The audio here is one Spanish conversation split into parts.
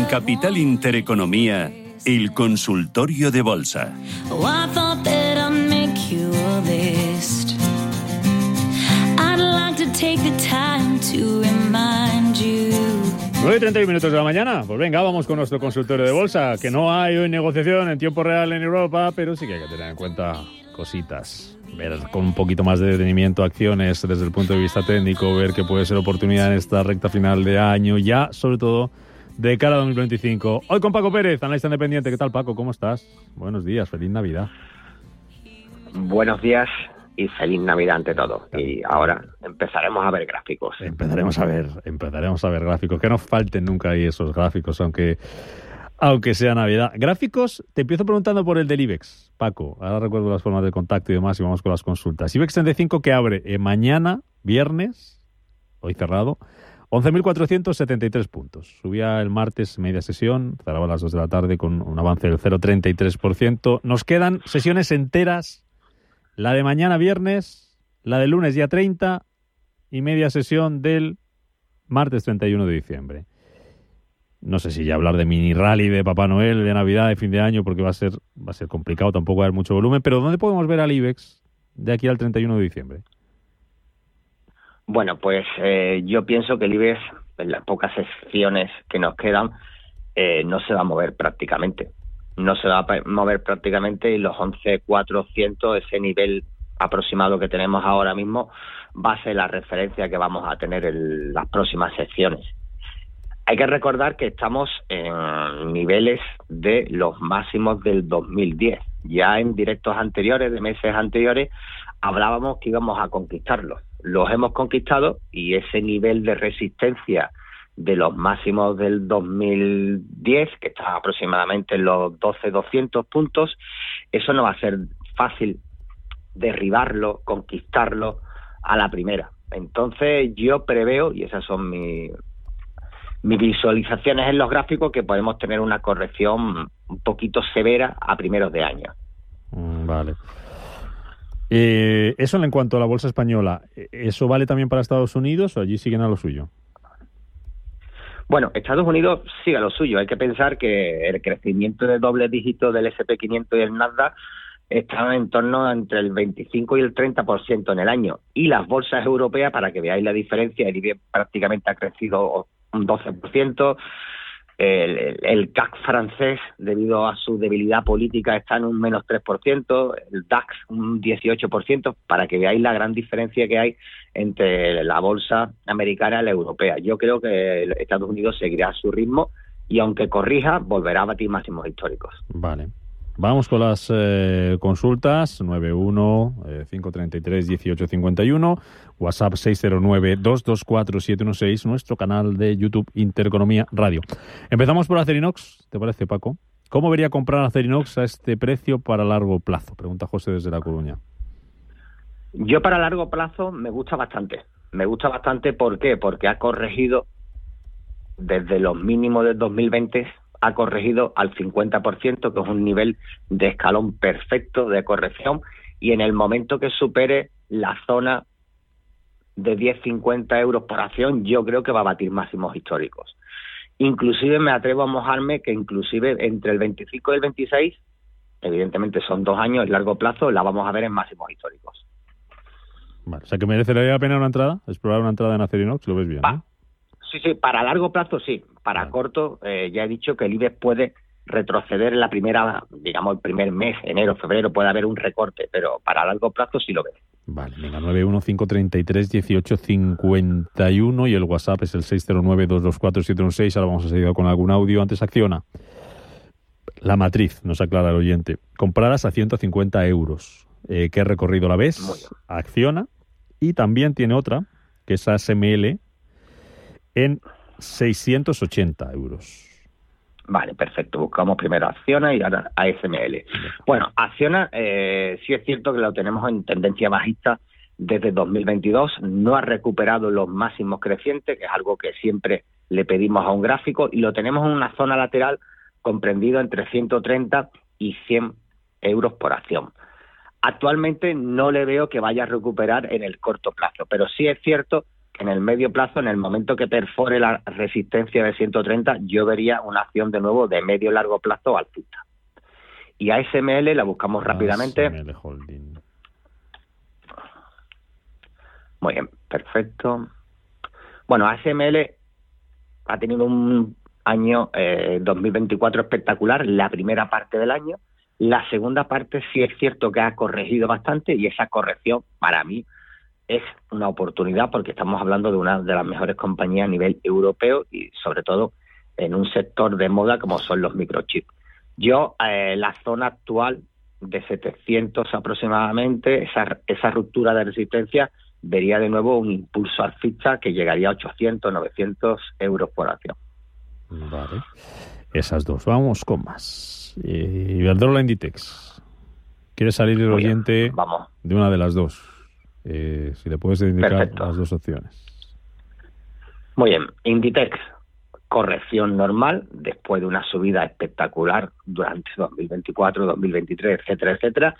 Capital Intereconomía, el consultorio de bolsa. 9:31 de la mañana. Pues venga, vamos con nuestro consultorio de bolsa, que no hay hoy negociación en tiempo real en Europa, pero sí que hay que tener en cuenta cositas. Ver con un poquito más de detenimiento acciones desde el punto de vista técnico, ver qué puede ser oportunidad en esta recta final de año, ya sobre todo de cara a 2025. Hoy con Paco Pérez, analista independiente. ¿Qué tal, Paco? ¿Cómo estás? Buenos días, feliz Navidad. Buenos días y feliz Navidad ante todo. Y ahora empezaremos a ver gráficos. Empezaremos a ver gráficos. Que no falten nunca ahí esos gráficos, aunque sea Navidad. Gráficos, te empiezo preguntando por el del IBEX, Paco. Ahora recuerdo las formas de contacto y demás y vamos con las consultas. IBEX 35 que abre mañana, viernes, hoy cerrado, 11.473 puntos. Subía el martes media sesión, cerraba a las 2 de la tarde con un avance del 0,33%. Nos quedan sesiones enteras, la de mañana viernes, la del lunes día 30 y media sesión del martes 31 de diciembre. No sé si ya hablar de mini rally, de Papá Noel, de Navidad, de fin de año, porque va a ser complicado, tampoco va a haber mucho volumen, pero ¿dónde podemos ver al IBEX de aquí al 31 de diciembre? Bueno, pues yo pienso que el IBEX, en las pocas sesiones que nos quedan, no se va a mover prácticamente. No se va a mover prácticamente y los 11.400, ese nivel aproximado que tenemos ahora mismo, va a ser la referencia que vamos a tener en las próximas sesiones. Hay que recordar que estamos en niveles de los máximos del 2010. Ya en directos anteriores, de meses anteriores, hablábamos que íbamos a conquistarlos. Los hemos conquistado y ese nivel de resistencia de los máximos del 2010, que está aproximadamente en los 12.200 puntos, eso no va a ser fácil derribarlo, conquistarlo a la primera. Entonces yo preveo, y esas son mis visualizaciones en los gráficos, que podemos tener una corrección un poquito severa a primeros de año. Vale. Eso en cuanto a la bolsa española, ¿eso vale también para Estados Unidos o allí siguen a lo suyo? Bueno, Estados Unidos sigue a lo suyo. Hay que pensar que el crecimiento de doble dígito del S&P 500 y el Nasdaq están en torno entre el 25 y el 30% en el año. Y las bolsas europeas, para que veáis la diferencia, el IBEX prácticamente ha crecido un 12%. El CAC francés, debido a su debilidad política, está en un menos 3%, el DAX un 18%, para que veáis la gran diferencia que hay entre la bolsa americana y la europea. Yo creo que Estados Unidos seguirá a su ritmo y aunque corrija, volverá a batir máximos históricos. Vale. Vamos con las consultas, 91-533-1851, WhatsApp 609-224-716, nuestro canal de YouTube Intereconomía Radio. Empezamos por Acerinox, ¿te parece, Paco? ¿Cómo vería comprar Acerinox a este precio para largo plazo? Pregunta José desde La Coruña. Yo para largo plazo me gusta bastante. ¿Por qué? Porque ha corregido desde los mínimos del 2020, ha corregido al 50%, que es un nivel de escalón perfecto de corrección, y en el momento que supere la zona de 10,50 euros por acción, yo creo que va a batir máximos históricos. Inclusive me atrevo a mojarme que inclusive entre el 25 y el 26, evidentemente son 2 años, en largo plazo, la vamos a ver en máximos históricos. Vale, o sea que merecería la pena una entrada, explorar una entrada en Acerinox, lo ves bien, ¿no? Sí, para largo plazo sí. Para corto, ya he dicho que el IBEX puede retroceder en la primera, digamos, el primer mes, enero, febrero, puede haber un recorte, pero para largo plazo sí lo veo. Vale, venga, 915331851 y el WhatsApp es el 609224716. Ahora vamos a seguir con algún audio. Antes Acciona. La matriz, nos aclara el oyente. Compradas a 150 euros. ¿Qué recorrido la ves? Acciona. Y también tiene otra, que es ASML, en 680 euros. Vale, perfecto. Buscamos primero Acciona y ahora ASML. Bueno, Acciona sí es cierto que lo tenemos en tendencia bajista desde 2022. No ha recuperado los máximos crecientes, que es algo que siempre le pedimos a un gráfico, y lo tenemos en una zona lateral comprendido entre 130 y 100 euros por acción. Actualmente no le veo que vaya a recuperar en el corto plazo, pero sí es cierto que en el medio plazo, en el momento que perfore la resistencia de 130, yo vería una acción de nuevo de medio largo plazo alcista. Y ASML la buscamos rápidamente. ASML Holding. Muy bien, perfecto. Bueno, ASML ha tenido un año 2024 espectacular, la primera parte del año. La segunda parte sí es cierto que ha corregido bastante, y esa corrección para mí es una oportunidad, porque estamos hablando de una de las mejores compañías a nivel europeo y sobre todo en un sector de moda como son los microchips. Yo, la zona actual de 700 aproximadamente, esa ruptura de resistencia, vería de nuevo un impulso alcista que llegaría a 800, 900 euros por acción. Vale. Esas dos. Vamos con más. Iberdrola, Inditex. ¿Quieres salir el oyente de una de las dos? Si le puedes indicar las dos opciones. Muy bien. Inditex, corrección normal después de una subida espectacular durante 2024, 2023, etcétera, etcétera.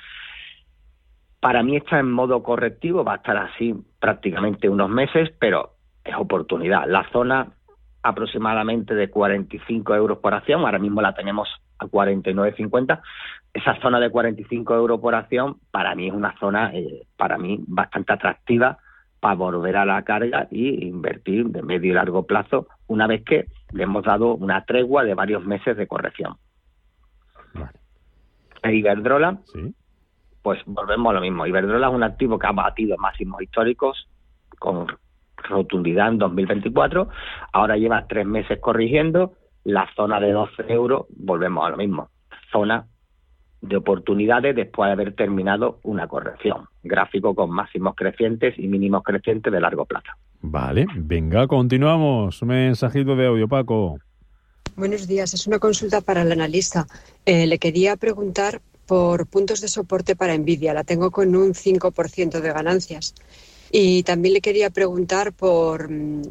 Para mí está en modo correctivo, va a estar así prácticamente unos meses, pero es oportunidad. La zona aproximadamente de 45 euros por acción, ahora mismo la tenemos a 49,50. Esa zona de 45 euros por acción para mí es una zona para mí bastante atractiva para volver a la carga y invertir de medio y largo plazo una vez que le hemos dado una tregua de varios meses de corrección. Vale. E Iberdrola, ¿sí? Pues volvemos a lo mismo. Iberdrola es un activo que ha batido máximos históricos con rotundidad en 2024. Ahora lleva 3 meses corrigiendo. La zona de 12 euros, volvemos a lo mismo. Zona de oportunidades después de haber terminado una corrección. Gráfico con máximos crecientes y mínimos crecientes de largo plazo. Vale, venga, continuamos. Un mensajito de audio, Paco. Buenos días, es una consulta para el analista. Le quería preguntar por puntos de soporte para Nvidia. La tengo con un 5% de ganancias. Y también le quería preguntar por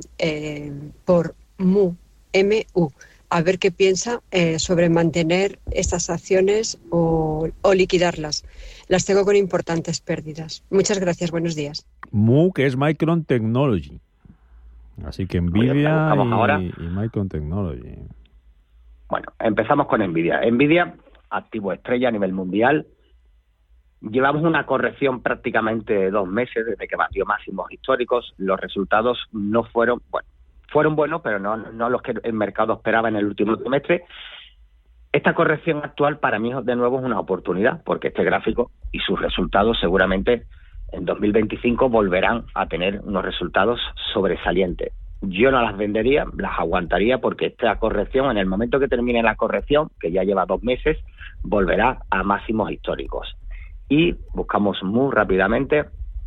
MU, a ver qué piensa sobre mantener estas acciones o liquidarlas. Las tengo con importantes pérdidas. Muchas gracias, buenos días. MU, que es Micron Technology. Así que Nvidia y Micron Technology. Bueno, empezamos con Nvidia. Nvidia, activo estrella a nivel mundial. Llevamos una corrección prácticamente de 2 meses desde que batió máximos históricos. Los resultados no fueron, fueron buenos, pero no los que el mercado esperaba en el último trimestre. Esta corrección actual para mí de nuevo es una oportunidad, porque este gráfico y sus resultados seguramente en 2025 volverán a tener unos resultados sobresalientes. Yo no las vendería, las aguantaría, porque esta corrección, en el momento que termine la corrección, que ya lleva 2 meses, volverá a máximos históricos. Y buscamos muy rápidamente.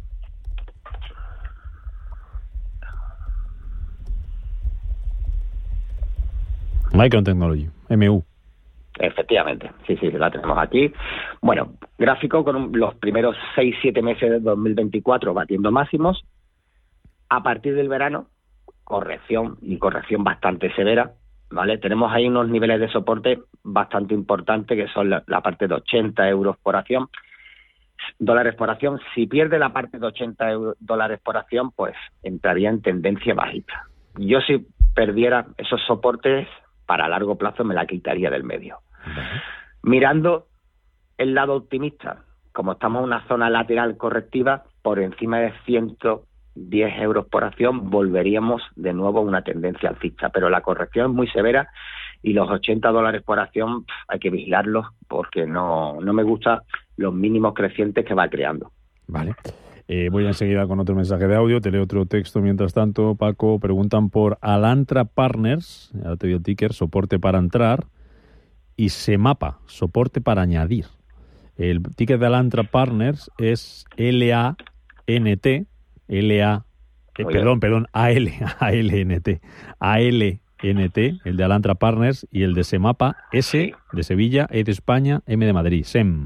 Micron Technology, MU. Efectivamente, sí, la tenemos aquí. Bueno, gráfico con los primeros 6-7 meses de 2024 batiendo máximos. A partir del verano, corrección bastante severa, ¿vale? Tenemos ahí unos niveles de soporte bastante importantes, que son la parte de 80 euros por acción, dólares por acción. Si pierde la parte de 80 dólares por acción, pues entraría en tendencia bajista. Yo, si perdiera esos soportes, para largo plazo me la quitaría del medio. Mirando el lado optimista, como estamos en una zona lateral correctiva, por encima de 110 euros por acción, volveríamos de nuevo a una tendencia alcista. Pero la corrección es muy severa y los 80 dólares por acción hay que vigilarlos, porque no me gustan los mínimos crecientes que va creando. Vale. Voy enseguida con otro mensaje de audio, te leo otro texto mientras tanto. Paco, preguntan por Alantra Partners, ya te dio el ticker, soporte para entrar, y Semapa, soporte para añadir. El ticket de Alantra Partners es ALNT, el de Alantra Partners, y el de Semapa, S de Sevilla, E de España, M de Madrid, SEM.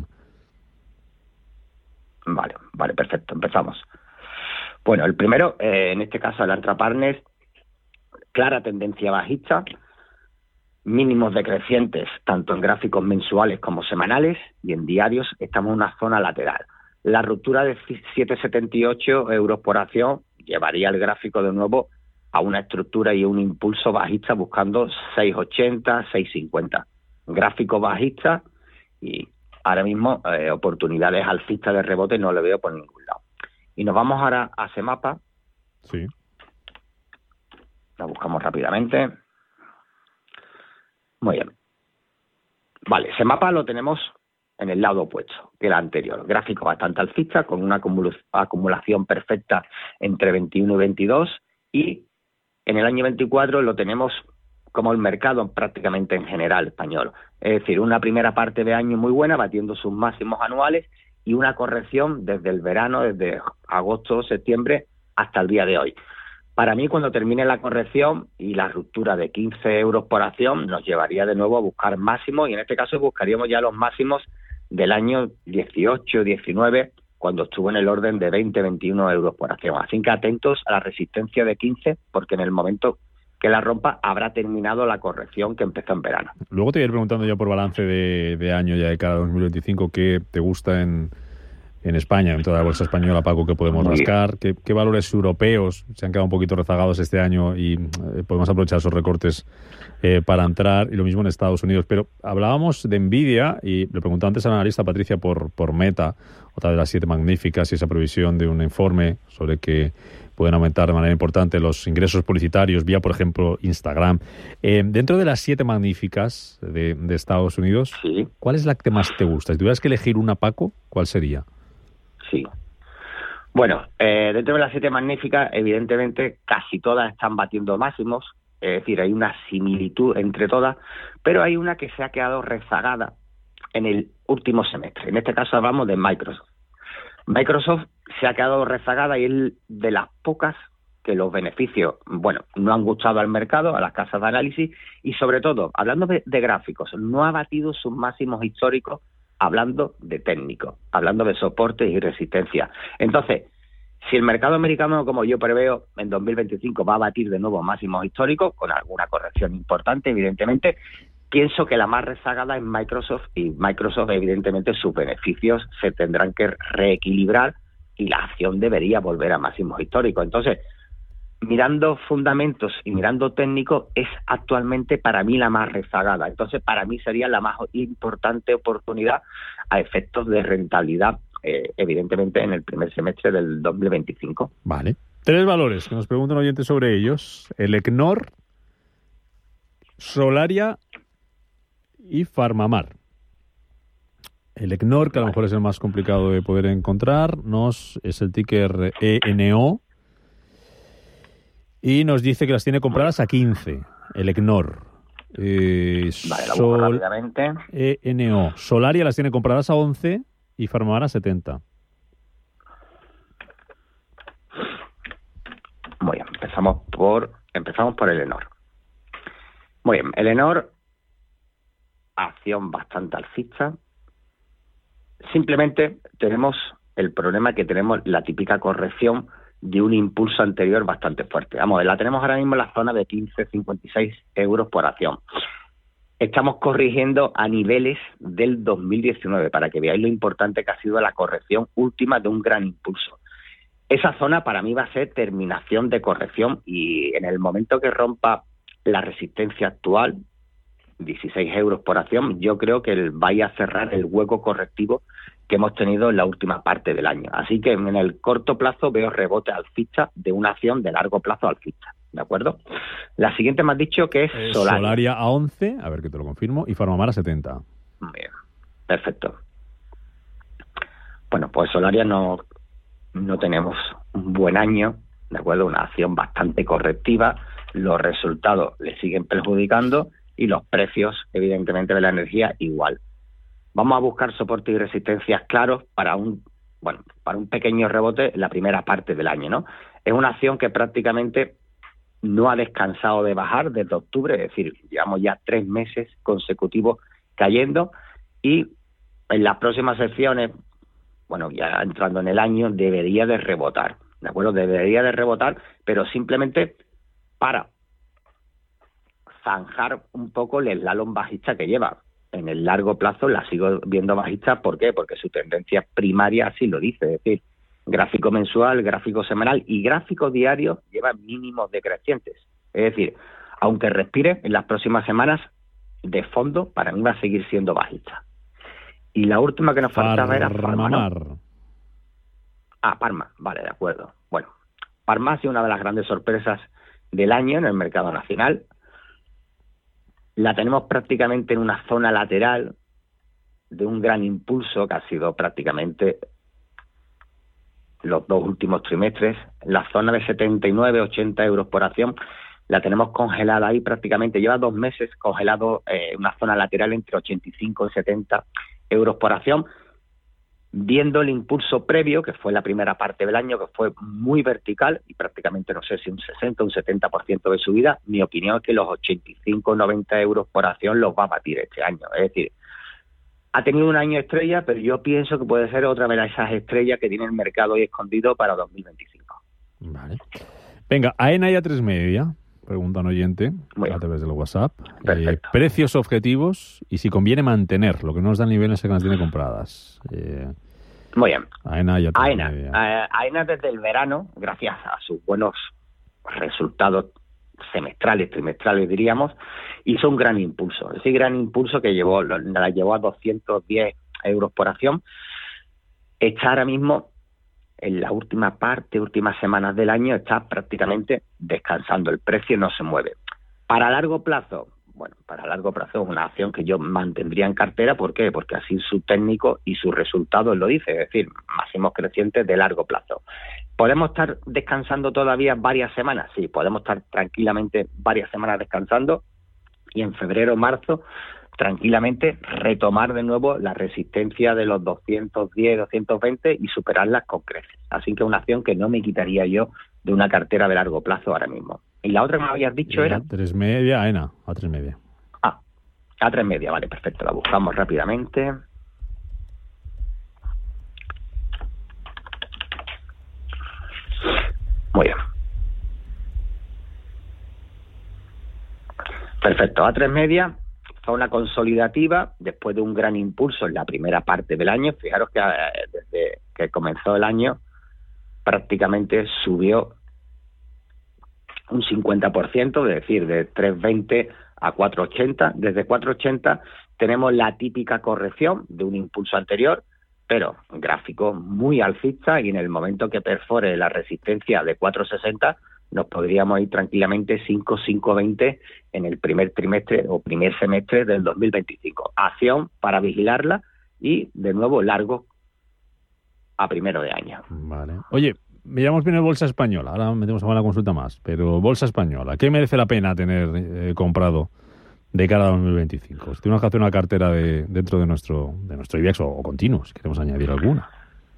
Vale, perfecto, empezamos. Bueno, el primero, en este caso Alantra Partners, clara tendencia bajista, mínimos decrecientes tanto en gráficos mensuales como semanales, y en diarios estamos en una zona lateral. La ruptura de 7,78 euros por acción llevaría el gráfico de nuevo a una estructura y un impulso bajista buscando 6,80, 6,50. Gráfico bajista y ahora mismo oportunidades alcistas de rebote no le veo por ningún lado. Y nos vamos ahora a Semapa. Sí. La buscamos rápidamente. Muy bien. Vale, Semapa lo tenemos en el lado opuesto que el anterior. Gráfico bastante alcista, con una acumulación perfecta entre 21 y 22. Y en el año 24 lo tenemos como el mercado prácticamente en general español. Es decir, una primera parte de año muy buena, batiendo sus máximos anuales, y una corrección desde el verano, desde agosto, septiembre, hasta el día de hoy. Para mí, cuando termine la corrección y la ruptura de 15 euros por acción, nos llevaría de nuevo a buscar máximos, y en este caso buscaríamos ya los máximos del año 18, 19, cuando estuvo en el orden de 20, 21 euros por acción. Así que atentos a la resistencia de 15, porque en el momento que la rompa habrá terminado la corrección que empezó en verano. Luego te voy a ir preguntando ya por balance de año ya de cara a 2025, ¿qué te gusta en España, en toda la bolsa española, Paco, que podemos rascar? ¿Qué valores europeos se han quedado un poquito rezagados este año y podemos aprovechar esos recortes para entrar? Y lo mismo en Estados Unidos. Pero hablábamos de Nvidia y le preguntaba antes a la analista Patricia por Meta, otra de las 7 magníficas, y esa previsión de un informe sobre que pueden aumentar de manera importante los ingresos publicitarios vía, por ejemplo, Instagram. Dentro de las 7 magníficas de Estados Unidos, sí, ¿cuál es la que más te gusta? Si tuvieras que elegir una, Paco, ¿cuál sería? Sí. Bueno, dentro de las 7 magníficas, evidentemente, casi todas están batiendo máximos, es decir, hay una similitud entre todas, pero hay una que se ha quedado rezagada en el último semestre. En este caso hablamos de Microsoft. Microsoft se ha quedado rezagada y es de las pocas que los beneficios, bueno, no han gustado al mercado, a las casas de análisis, y sobre todo, hablando de gráficos, no ha batido sus máximos históricos, hablando de técnicos, hablando de soportes y resistencia. Entonces, si el mercado americano, como yo preveo, en 2025 va a batir de nuevo máximos históricos, con alguna corrección importante, evidentemente, pienso que la más rezagada es Microsoft, y Microsoft, evidentemente, sus beneficios se tendrán que reequilibrar y la acción debería volver a máximos históricos. Entonces, mirando fundamentos y mirando técnicos, es actualmente para mí la más rezagada. Entonces, para mí sería la más importante oportunidad a efectos de rentabilidad, evidentemente, en el primer semestre del 2025. Vale. 3 valores que nos preguntan oyentes sobre ellos: el Elecnor, Solaria y Farmamar. El Elecnor, que a lo mejor es el más complicado de poder encontrar, es el ticker ENO, y nos dice que las tiene compradas a 15, el Elecnor. Vale, la busco rápidamente. ENO. Solaria las tiene compradas a 11 y Farmamar a 70. Muy bien, empezamos por el Elecnor. Muy bien, el Elecnor, acción bastante alcista. Simplemente tenemos el problema que tenemos la típica corrección de un impulso anterior bastante fuerte. Vamos, la tenemos ahora mismo en la zona de 15,56 euros por acción. Estamos corrigiendo a niveles del 2019, para que veáis lo importante que ha sido la corrección última de un gran impulso. Esa zona para mí va a ser terminación de corrección, y en el momento que rompa la resistencia actual, 16 euros por acción, yo creo que vaya a cerrar el hueco correctivo que hemos tenido en la última parte del año. Así que en el corto plazo veo rebote alcista de una acción de largo plazo alcista. ¿De acuerdo? La siguiente me has dicho que es Solaria. Solaria a 11, a ver que te lo confirmo, y Farmamar a 70. Bien, perfecto. Bueno, pues Solaria no tenemos un buen año, ¿de acuerdo? Una acción bastante correctiva, los resultados le siguen perjudicando y los precios, evidentemente, de la energía igual. Vamos a buscar soportes y resistencias claros para un pequeño rebote en la primera parte del año, ¿no? Es una acción que prácticamente no ha descansado de bajar desde octubre, es decir, llevamos ya 3 meses consecutivos cayendo, y en las próximas sesiones, bueno, ya entrando en el año, debería de rebotar, ¿de acuerdo? Debería de rebotar, pero simplemente para zanjar un poco el slalom bajista que lleva. En el largo plazo la sigo viendo bajista. ¿Por qué? Porque su tendencia primaria así lo dice. Es decir, Gráfico mensual, gráfico semanal y gráfico diario llevan mínimos decrecientes. Es decir, aunque respire en las próximas semanas, de fondo para mí va a seguir siendo bajista. Y la última que nos faltaba era Pharma, ¿no? Pharma, vale, de acuerdo. Bueno, Pharma ha sido una de las grandes sorpresas del año en el mercado nacional. La tenemos prácticamente en una zona lateral de un gran impulso que ha sido prácticamente los 2 últimos trimestres. La zona de 79-80 euros por acción la tenemos congelada ahí prácticamente. Lleva 2 meses congelado una zona lateral entre 85 y 70 euros por acción. Viendo el impulso previo, que fue la primera parte del año, que fue muy vertical y prácticamente, no sé si un 60 o un 70% de subida, mi opinión es que los 85 o 90 euros por acción los va a batir este año. Es decir, ha tenido un año estrella, pero yo pienso que puede ser otra de esas estrellas que tiene el mercado ahí escondido para 2025. Vale. Venga, AENA y A3 Media, pregunta un oyente a través del WhatsApp. Precios objetivos y si conviene mantener lo que no nos da el nivel en que las tiene compradas. Muy bien. AENA y A3 Media. AENA desde el verano, gracias a sus buenos resultados semestrales, trimestrales diríamos, hizo un gran impulso. Ese gran impulso que la llevó a 210 euros por acción. Está ahora mismo en la últimas semanas del año, está prácticamente descansando. El precio no se mueve. Para largo plazo, es una acción que yo mantendría en cartera. ¿Por qué? Porque así su técnico y sus resultados lo dice, es decir, máximos crecientes de largo plazo. ¿Podemos estar descansando todavía varias semanas? Sí, podemos estar tranquilamente varias semanas descansando y en febrero o marzo tranquilamente retomar de nuevo la resistencia de los 210, 220 y superarlas con creces. Así que una acción que no me quitaría yo de una cartera de largo plazo ahora mismo. ¿Y la otra que me habías dicho era? A3 Media, AENA, A3 Media. A3 Media, vale, perfecto. La buscamos rápidamente. Muy bien. Perfecto. A3 Media fue una consolidativa después de un gran impulso en la primera parte del año. Fijaros que desde que comenzó el año prácticamente subió un 50%, es decir, de 3.20 a 4.80. Desde 4.80 tenemos la típica corrección de un impulso anterior, pero gráfico muy alcista, y en el momento que perfore la resistencia de 4.60 nos podríamos ir tranquilamente 5.20 en el primer trimestre o primer semestre del 2025. Acción para vigilarla y, de nuevo, largo a primero de año. Vale. Oye, veíamos bien Bolsa Española, ahora metemos a una consulta más, pero Bolsa Española, ¿qué merece la pena tener comprado de cara a 2025? Si tenemos que hacer una cartera dentro de nuestro IBEX o continuos, queremos añadir alguna.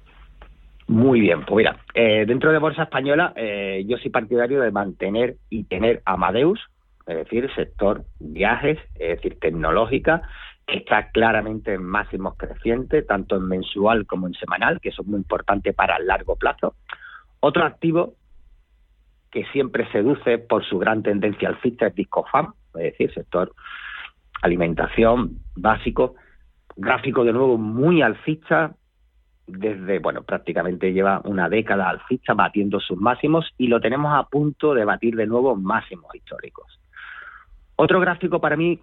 Muy bien, pues mira, dentro de Bolsa Española yo soy partidario de mantener y tener Amadeus, es decir, sector viajes, es decir, tecnológica, que está claramente en máximos crecientes, tanto en mensual como en semanal, que eso es muy importante para el largo plazo. Otro activo que siempre seduce por su gran tendencia alcista es Discofam, es decir, sector alimentación básico, gráfico de nuevo muy alcista, prácticamente lleva una década alcista batiendo sus máximos y lo tenemos a punto de batir de nuevo máximos históricos. Otro gráfico para mí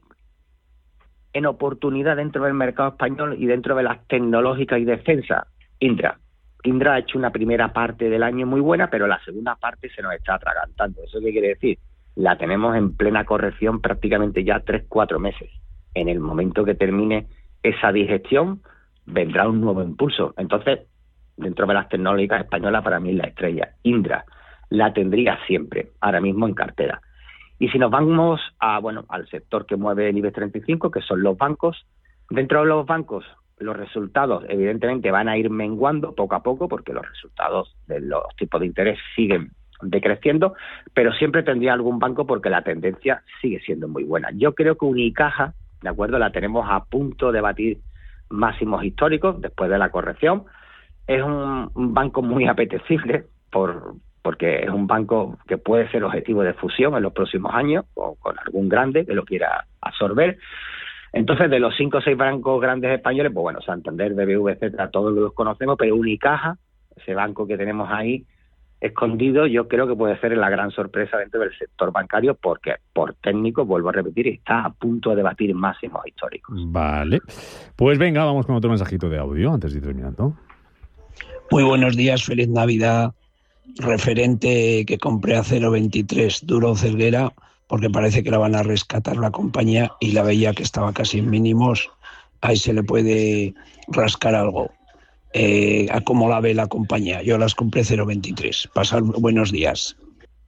en oportunidad dentro del mercado español y dentro de las tecnológicas y defensa, Indra. Indra ha hecho una primera parte del año muy buena, pero la segunda parte se nos está atragantando. ¿Eso qué quiere decir? La tenemos en plena corrección prácticamente ya 3-4 meses. En el momento que termine esa digestión, vendrá un nuevo impulso. Entonces, dentro de las tecnológicas españolas, para mí es la estrella. Indra la tendría siempre, ahora mismo en cartera. Y si nos vamos al sector que mueve el IBEX 35, que son los bancos, dentro de los bancos los resultados evidentemente van a ir menguando poco a poco porque los resultados de los tipos de interés siguen decreciendo, pero siempre tendría algún banco porque la tendencia sigue siendo muy buena. Yo creo que Unicaja, ¿de acuerdo?, la tenemos a punto de batir máximos históricos después de la corrección. Es un banco muy apetecible porque es un banco que puede ser objetivo de fusión en los próximos años con algún grande que lo quiera absorber. Entonces, de los 5 o 6 bancos grandes españoles, Santander, BBV, etcétera, todos los conocemos, pero Unicaja ese banco que tenemos ahí escondido, yo creo que puede ser la gran sorpresa dentro del sector bancario, porque por técnico, vuelvo a repetir, está a punto de batir máximos históricos. Vale. Pues venga, vamos con otro mensajito de audio antes de ir terminando. Muy buenos días, feliz Navidad. Referente que compré a 0,23 Duro Celguera, porque parece que la van a rescatar la compañía y la veía que estaba casi en mínimos. Ahí se le puede rascar algo. A cómo la ve la compañía. Yo las compré 0,23. Pasad buenos días.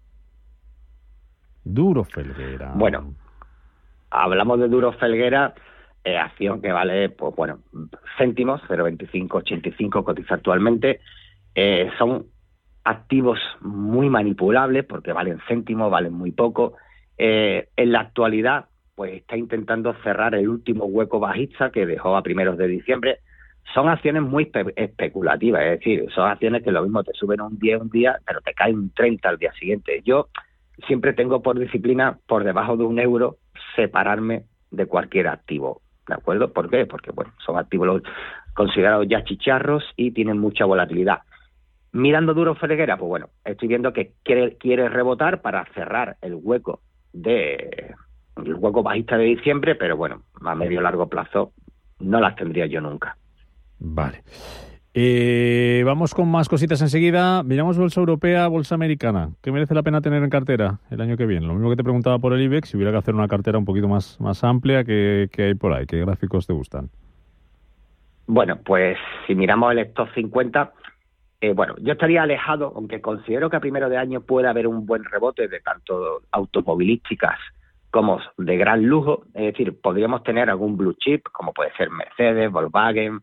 Duro Felguera. Bueno, hablamos de Duro Felguera, acción que vale, pues bueno, céntimos, 0,2585 cotiza actualmente. Son activos muy manipulables porque valen céntimos, valen muy poco. En la actualidad, pues está intentando cerrar el último hueco bajista que dejó a primeros de diciembre. Son acciones muy especulativas, es decir, son acciones que lo mismo te suben un día, pero te caen un 30 al día siguiente. Yo siempre tengo por disciplina, por debajo de €1, separarme de cualquier activo, ¿de acuerdo? ¿Por qué? Porque, bueno, son activos considerados ya chicharros y tienen mucha volatilidad. Mirando Duro Felguera, pues bueno, estoy viendo que quiere rebotar para cerrar el hueco bajista de diciembre, pero bueno, a medio largo plazo no las tendría yo nunca. Vale. Vamos con más cositas enseguida. Miramos bolsa europea, bolsa americana. ¿Qué merece la pena tener en cartera el año que viene? Lo mismo que te preguntaba por el IBEX, si hubiera que hacer una cartera un poquito más amplia, ¿qué hay por ahí? ¿Qué gráficos te gustan? Bueno, pues si miramos el Stock 50, bueno, yo estaría alejado, aunque considero que a primero de año puede haber un buen rebote de tanto automovilísticas como de gran lujo. Es decir, podríamos tener algún blue chip, como puede ser Mercedes, Volkswagen,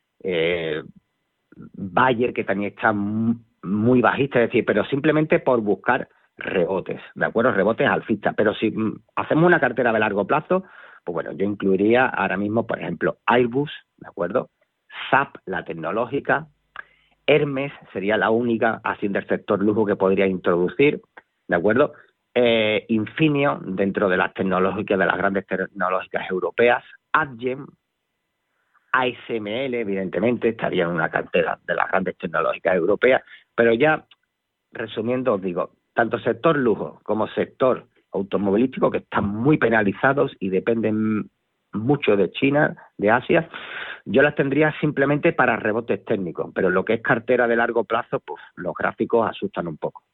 Bayer, que también está muy bajista, es decir, pero simplemente por buscar rebotes, ¿de acuerdo? Rebotes alcistas. Pero si hacemos una cartera de largo plazo, pues bueno, yo incluiría ahora mismo, por ejemplo, Airbus, ¿de acuerdo? SAP, la tecnológica, Hermes sería la única acción del sector lujo que podría introducir, ¿de acuerdo? Infineon, dentro de las tecnológicas, de las grandes tecnológicas europeas, Adyen, ASML, evidentemente, estaría en una cartera de las grandes tecnológicas europeas, pero ya, resumiendo, os digo, tanto sector lujo como sector automovilístico, que están muy penalizados y dependen mucho de China, de Asia, yo las tendría simplemente para rebotes técnicos, pero lo que es cartera de largo plazo, pues los gráficos asustan un poco.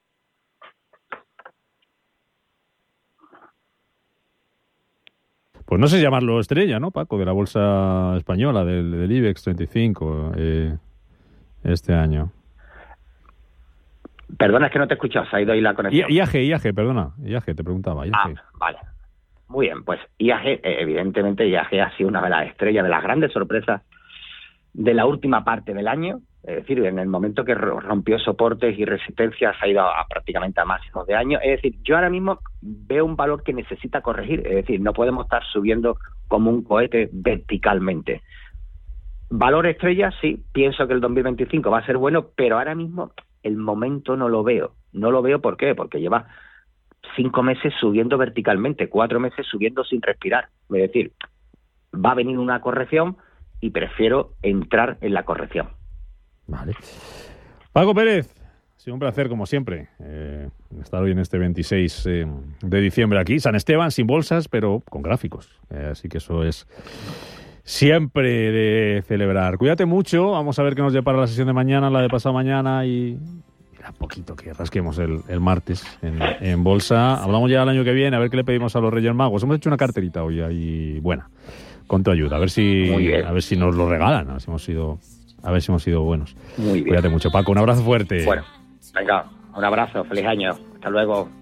Pues no sé llamarlo estrella, ¿no, Paco? De la bolsa española, del IBEX 35 este año. Perdona, es que no te he escuchado, se ha ido ahí la conexión. IAG, perdona. IAG, te preguntaba. IAG. Ah, vale. Muy bien, pues IAG, evidentemente IAG ha sido una de las estrellas, de las grandes sorpresas de la última parte del año. Es decir, en el momento que rompió soportes y resistencias ha ido prácticamente a máximos de año. Es decir, yo ahora mismo veo un valor que necesita corregir. Es decir, no podemos estar subiendo como un cohete verticalmente. Valor estrella, sí, pienso que el 2025 va a ser bueno, pero ahora mismo el momento no lo veo. No lo veo, ¿por qué? Porque lleva 5 meses subiendo verticalmente, 4 meses subiendo sin respirar. Es decir, va a venir una corrección y prefiero entrar en la corrección. Vale. Paco Pérez, ha sido un placer, como siempre, estar hoy en este 26 de diciembre aquí. San Esteban, sin bolsas, pero con gráficos. Así que eso es siempre de celebrar. Cuídate mucho. Vamos a ver qué nos depara la sesión de mañana, la de pasado mañana y a poquito que rasquemos el martes en bolsa. Hablamos ya el año que viene, a ver qué le pedimos a los Reyes Magos. Hemos hecho una carterita hoy ahí buena, con tu ayuda. A ver si nos lo regalan, a ver si hemos sido buenos. Muy bien. Cuídate mucho, Paco. Un abrazo fuerte. Bueno, venga, un abrazo, feliz año. Hasta luego.